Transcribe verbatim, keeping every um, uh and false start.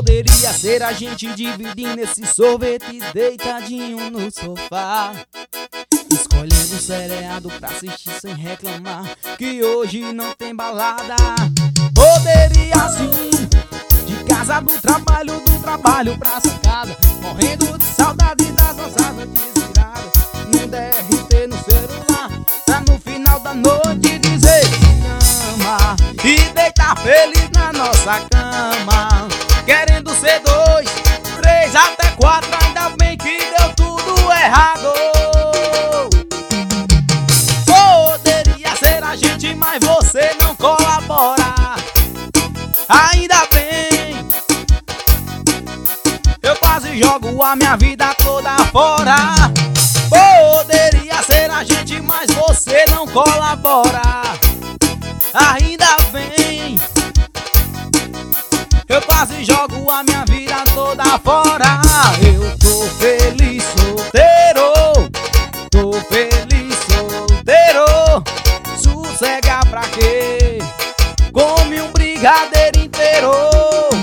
Poderia ser a gente dividindo esse sorvete deitadinho no sofá, escolhendo um seriado pra assistir sem reclamar que hoje não tem balada. Poderia sim, de casa do trabalho, do trabalho pra sua casa, morrendo de saudade das nossas noites viradas no D R T, no celular, pra no final da noite dizer que ama e deitar feliz na nossa cama, querendo ser dois, três, até quatro. Ainda bem que deu tudo errado. Poderia ser a gente, mas você não colabora. Ainda bem, eu quase jogo a minha vida toda fora. Poderia ser a gente, mas você não colabora. Ainda bem, eu quase jogo a minha vida toda fora. Eu tô feliz solteiro, tô feliz solteiro. Sossega pra quê? Come um brigadeiro inteiro.